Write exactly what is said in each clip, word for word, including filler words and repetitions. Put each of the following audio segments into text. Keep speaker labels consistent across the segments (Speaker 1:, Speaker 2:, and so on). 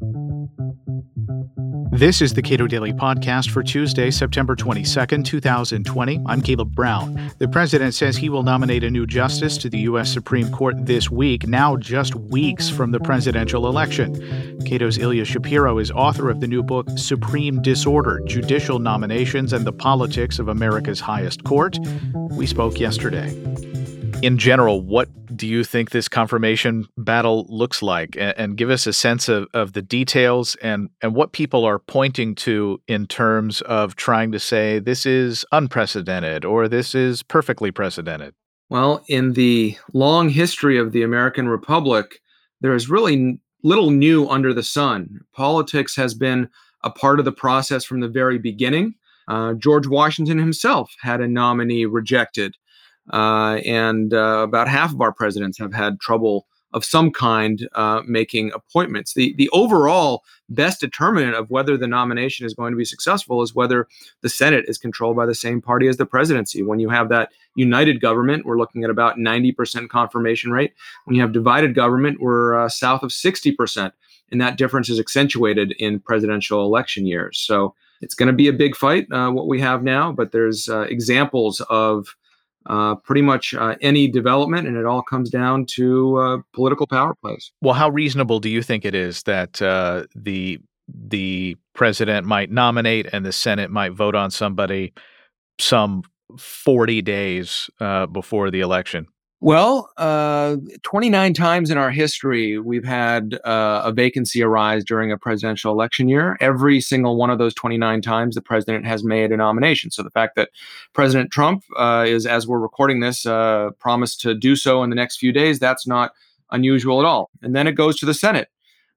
Speaker 1: This is the Cato Daily Podcast for Tuesday, September twenty-second, twenty twenty. I'm Caleb Brown. The president says he will nominate a new justice to the U S Supreme Court this week, now just weeks from the presidential election. Cato's Ilya Shapiro is author of the new book, Supreme Disorder: Judicial Nominations and the Politics of America's Highest Court. We spoke yesterday. In general, what do you think this confirmation battle looks like? And, and give us a sense of, of the details and, and what people are pointing to in terms of trying to say this is unprecedented or this is perfectly precedented.
Speaker 2: Well, in the long history of the American Republic, there is really little new under the sun. Politics has been a part of the process from the very beginning. Uh, George Washington himself had a nominee rejected. Uh, and uh, about half of our presidents have had trouble of some kind uh, making appointments. The the overall best determinant of whether the nomination is going to be successful is whether the Senate is controlled by the same party as the presidency. When you have that united government, we're looking at about ninety percent confirmation rate. When you have divided government, we're uh, south of sixty percent. And that difference is accentuated in presidential election years. So it's going to be a big fight, uh, what we have now, but there's uh, examples of Uh, pretty much uh, any development, and it all comes down to uh, political power plays.
Speaker 1: Well, how reasonable do you think it is that uh, the the president might nominate and the Senate might vote on somebody some forty days uh, before the election?
Speaker 2: Well, uh, twenty-nine times in our history, we've had uh, a vacancy arise during a presidential election year. Every single one of those twenty-nine times, the president has made a nomination. So the fact that President Trump uh, is, as we're recording this, uh, promised to do so in the next few days, that's not unusual at all. And then it goes to the Senate.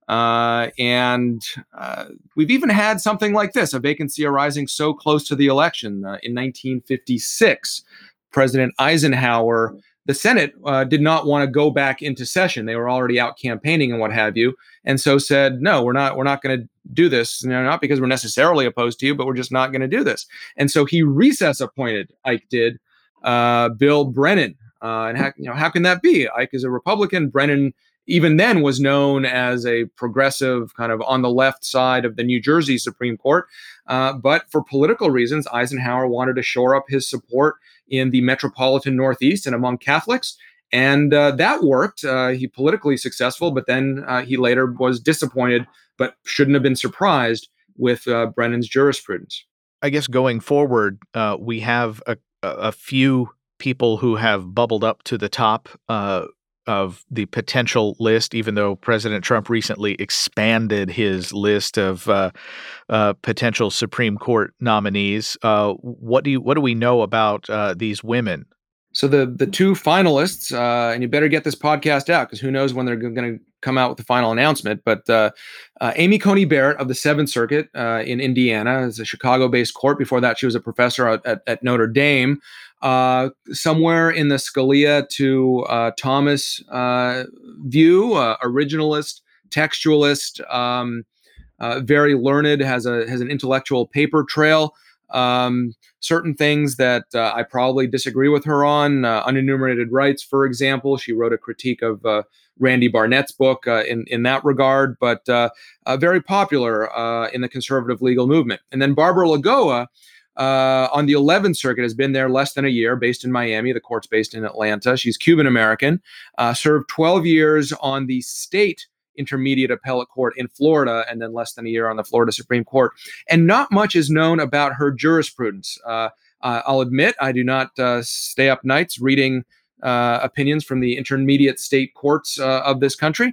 Speaker 2: Uh, and uh, we've even had something like this, a vacancy arising so close to the election. Uh, in nineteen fifty-six, President Eisenhower, the Senate uh, did not want to go back into session. They were already out campaigning and what have you, and so said, "No, we're not. We're not going to do this. You know, not because we're necessarily opposed to you, but we're just not going to do this." And so he recess appointed. Ike did uh, Bill Brennan, uh, and how, you know, how can that be? Ike is a Republican. Brennan, even then, was known as a progressive, kind of on the left side of the New Jersey Supreme Court. Uh, but for political reasons, Eisenhower wanted to shore up his support in the metropolitan Northeast and among Catholics. And uh, that worked. Uh, he politically successful, but then uh, he later was disappointed, but shouldn't have been surprised with uh, Brennan's jurisprudence.
Speaker 1: I guess going forward, uh, we have a, a few people who have bubbled up to the top uh, of the potential list, even though President Trump recently expanded his list of uh, uh, potential Supreme Court nominees. Uh, what do you, what do we know about uh, these women?
Speaker 2: So the the two finalists, uh, and you better get this podcast out because who knows when they're g- going to come out with the final announcement. But uh, uh, Amy Coney Barrett of the Seventh Circuit uh, in Indiana is a Chicago-based court. Before that, she was a professor at, at, at Notre Dame. Uh, somewhere in the Scalia to uh, Thomas uh, view, uh, originalist, textualist, um, uh, very learned, has a has an intellectual paper trail. Um, certain things that uh, I probably disagree with her on, uh, unenumerated rights, for example. She wrote a critique of uh, Randy Barnett's book uh, in, in that regard, but uh, uh, very popular uh, in the conservative legal movement. And then Barbara Lagoa uh, on the eleventh Circuit has been there less than a year, based in Miami. The court's based in Atlanta. She's Cuban-American, uh, served twelve years on the state Intermediate Appellate Court in Florida, and then less than a year on the Florida Supreme Court. And not much is known about her jurisprudence. Uh, uh, I'll admit I do not uh, stay up nights reading uh, opinions from the intermediate state courts uh, of this country.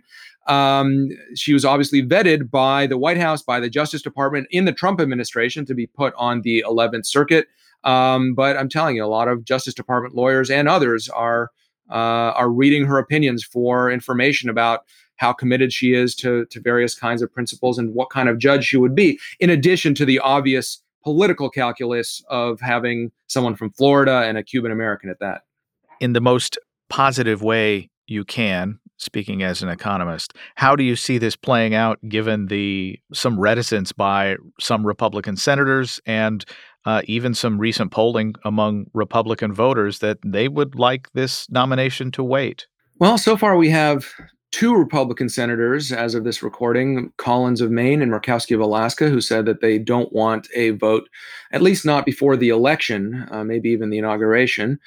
Speaker 2: Um, she was obviously vetted by the White House, by the Justice Department in the Trump administration to be put on the eleventh Circuit. Um, but I'm telling you, a lot of Justice Department lawyers and others are uh, are reading her opinions for information about how committed she is to, to various kinds of principles and what kind of judge she would be, in addition to the obvious political calculus of having someone from Florida and a Cuban American at that.
Speaker 1: In the most positive way you can, speaking as an economist, how do you see this playing out given the some reticence by some Republican senators and uh, even some recent polling among Republican voters that they would like this nomination to wait?
Speaker 2: Well, so far we have two Republican senators, as of this recording, Collins of Maine and Murkowski of Alaska, who said that they don't want a vote, at least not before the election, uh, maybe even the inauguration.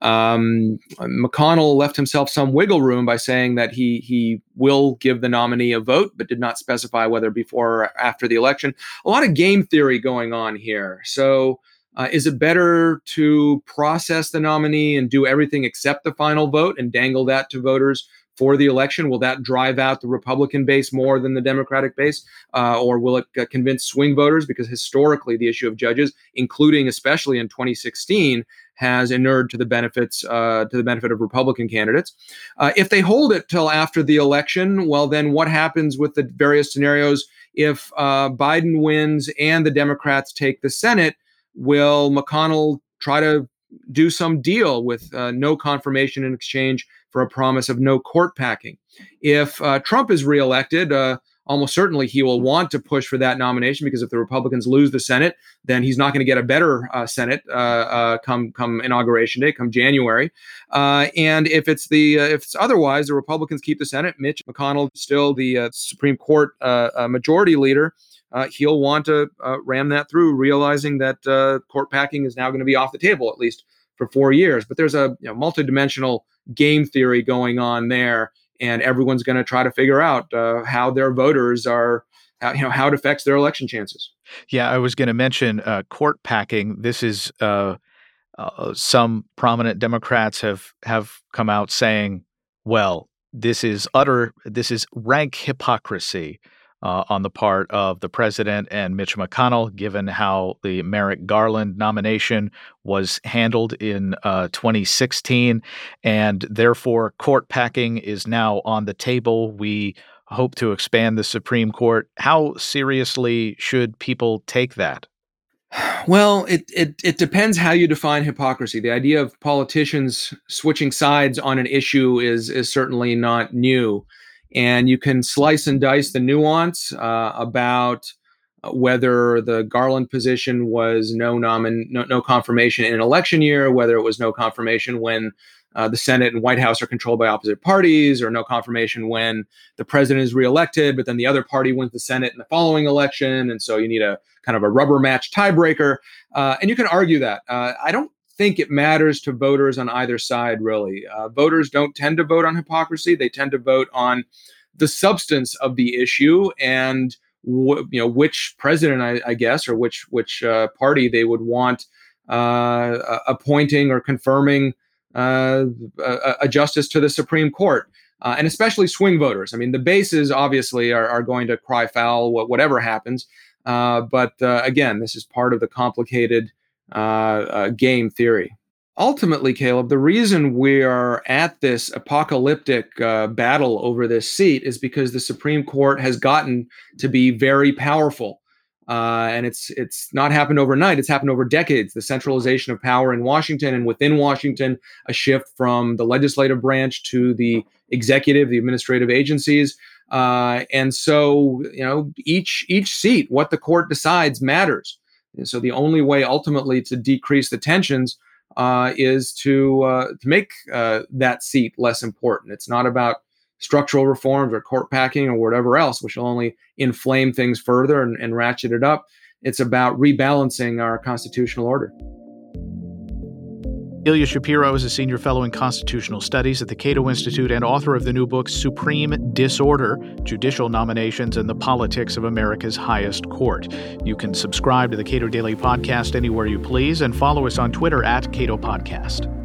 Speaker 2: Um, McConnell left himself some wiggle room by saying that he he will give the nominee a vote, but did not specify whether before or after the election. A lot of game theory going on here. So uh, is it better to process the nominee and do everything except the final vote and dangle that to voters for the election? Will that drive out the Republican base more than the Democratic base? Uh, or will it uh, convince swing voters? Because historically, the issue of judges, including especially in twenty sixteen, has inured to the benefits uh, to the benefit of Republican candidates. Uh, if they hold it till after the election, well, then what happens with the various scenarios if uh, Biden wins and the Democrats take the Senate? Will McConnell try to do some deal with uh, no confirmation in exchange for a promise of no court packing? If uh, Trump is reelected, uh, almost certainly he will want to push for that nomination, because if the Republicans lose the Senate, then he's not going to get a better uh, Senate uh, uh, come come inauguration day, come January. Uh, and if it's the uh, if it's otherwise, the Republicans keep the Senate. Mitch McConnell still the uh, Supreme Court uh, uh, majority leader. Uh, he'll want to uh, ram that through, realizing that uh, court packing is now going to be off the table, at least for four years. But there's a you know, multidimensional game theory going on there, and everyone's going to try to figure out uh, how their voters are, how, you know, how it affects their election chances.
Speaker 1: Yeah, I was going to mention uh, court packing. This is uh, uh, some prominent Democrats have have come out saying, well, this is utter, this is rank hypocrisy Uh, on the part of the president and Mitch McConnell, given how the Merrick Garland nomination was handled in uh, twenty sixteen. And therefore, court packing is now on the table. We hope to expand the Supreme Court. How seriously should people take that?
Speaker 2: Well, it, it it depends how you define hypocrisy. The idea of politicians switching sides on an issue is is certainly not new. And you can slice and dice the nuance uh, about whether the Garland position was no, nomin- no no confirmation in an election year, whether it was no confirmation when uh, the Senate and White House are controlled by opposite parties, or no confirmation when the president is reelected, but then the other party wins the Senate in the following election. And so you need a kind of a rubber match tiebreaker. Uh, and you can argue that. Uh, I don't think it matters to voters on either side, really. Uh, voters don't tend to vote on hypocrisy. They tend to vote on the substance of the issue and w- you know which president, I, I guess, or which which uh, party they would want uh, appointing or confirming uh, a, a justice to the Supreme Court, uh, and especially swing voters. I mean, the bases obviously are, are going to cry foul whatever happens, uh, but uh, again, this is part of the complicated Uh, uh, game theory. Ultimately, Caleb, the reason we are at this apocalyptic uh, battle over this seat is because the Supreme Court has gotten to be very powerful. Uh, and it's it's not happened overnight. It's happened over decades. The centralization of power in Washington, and within Washington, a shift from the legislative branch to the executive, the administrative agencies. Uh, and so, you know, each each seat, what the court decides matters. And so the only way ultimately to decrease the tensions uh, is to uh, to make uh, that seat less important. It's not about structural reforms or court packing or whatever else, which will only inflame things further and, and ratchet it up. It's about rebalancing our constitutional order.
Speaker 1: Ilya Shapiro is a senior fellow in constitutional studies at the Cato Institute and author of the new book, Supreme Disorder, Judicial Nominations and the Politics of America's Highest Court. You can subscribe to the Cato Daily Podcast anywhere you please and follow us on Twitter at Cato Podcast.